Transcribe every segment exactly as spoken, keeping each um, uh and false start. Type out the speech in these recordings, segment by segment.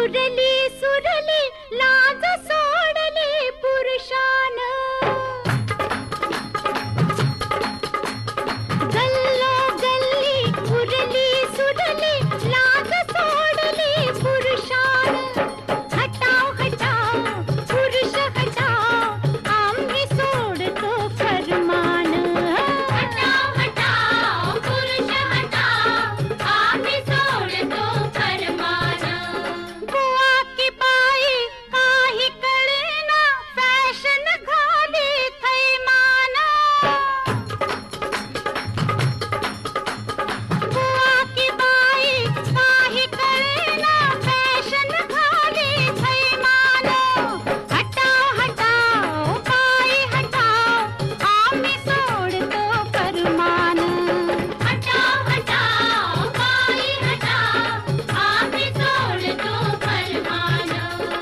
उरली सुरली लाज सोडली पुरुषान गल्लो गल्ली उरली सुरली लाज सोडली पुरुषान हटाओ हटाओ पुरुष हटाओ आम्ही सोडतो फरमान हटाओ हटाओ पुरुष हटाओ आम्ही सोडतो फरमान बुवा की बाई काही कळेना फॅशन घाली थैमान बुवा की बाई काही कळेना फॅशन घाली थैमान हटाओ हटाओ बाई हटाओ आम्ही सोडतो फरमान हटाओ हटाओ बाई हटाओ आम्ही सोडतो फरमान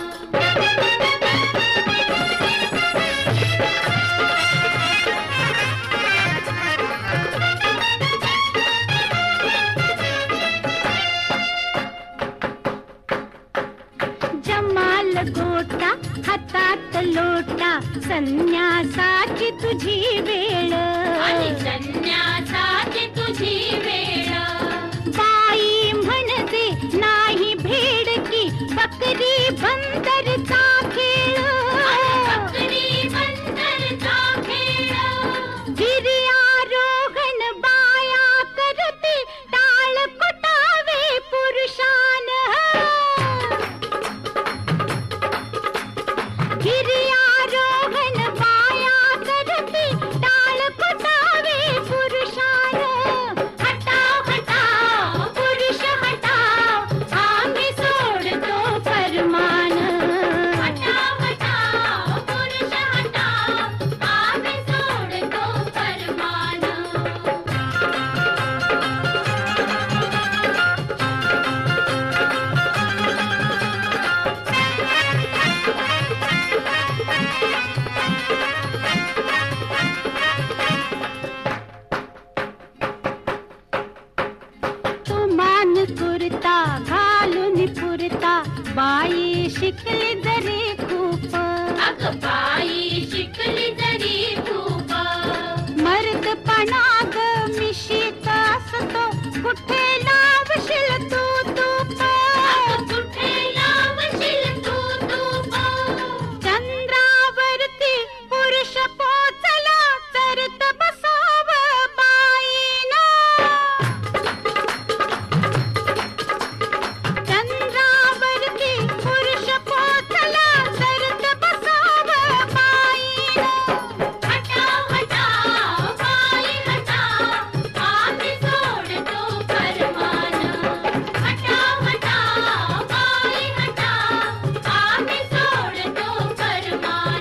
जमाल गोटा हातात लोटा संन्यासाची तुझी वेळ संन्यासाची तुझी वेळ बाई म्हणते नाही भेडकी बकरी बंदरचा खेळ बकरी बंदरचा खेळ गिर्यारोहण बाया करते टाळ कुटावे पुरुषान गिर्यारोहण बाया करते टाळ कुटावे पुरुषान हटाओ हटाओ पुरुष हटाओ आम्ही सोडतो फरमान हटाओ हटाओ पुरुष हटाओ आम्ही सोडतो फरमान तो मान कुर्ता घालून पुरता बाई शिकली जरी खूप अग बाई शिकली जरी खूप मर्दपणा ग मिशीत असतो कुठे लावशील तू तूप कुठे लावशील तू तूप चंद्रावरती पुरुष पोचला चरत बसाव बाईना चंद्रावरती पुरुष पोचला चरत बसाव बाईना हटाओ हटाओ बाई हटाओ आम्ही सोडतो फरमान हटाओ हटाओ बाई हटाओ आम्ही सोडतो फरमान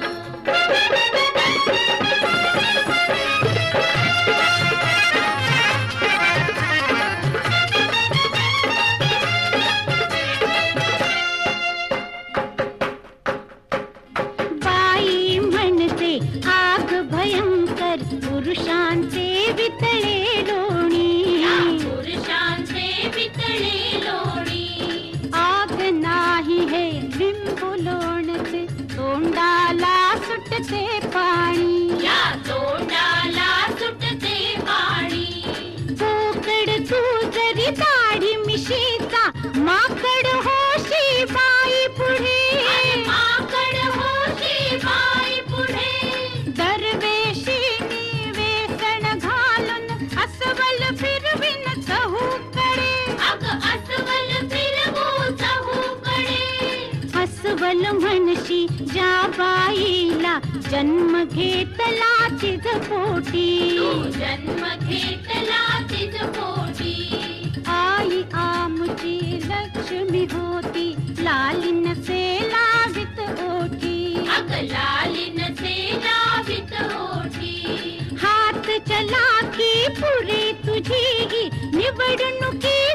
बाई म्हणते आग भयंकर पुरुषांचे वितळे लोणी पुरुषांचे वितळे लोणी आग नाही हे लिंबू लोणचे तोंडाला सुटते पाणी या तोंडाला सुटते पाणी पोकड तू जरी दाढी मिशीचा माकड होशी बाई पुढे माकड होशी बाई पुढे दरवेशीनी वेसण घालून अस्वल फिरविन चहूकडे अग अस्वल फिरवू चहूकडे अस्वल म्हणशी ज्या बाईला जन्म घेतला तिज पोटी जन्म घेतला तिज पोटी आई आमची लक्ष्मी होती लालीन से लावित ओठी अग लालीन से लावित ओठी हात चला की पुरी तुझी निवडणुकी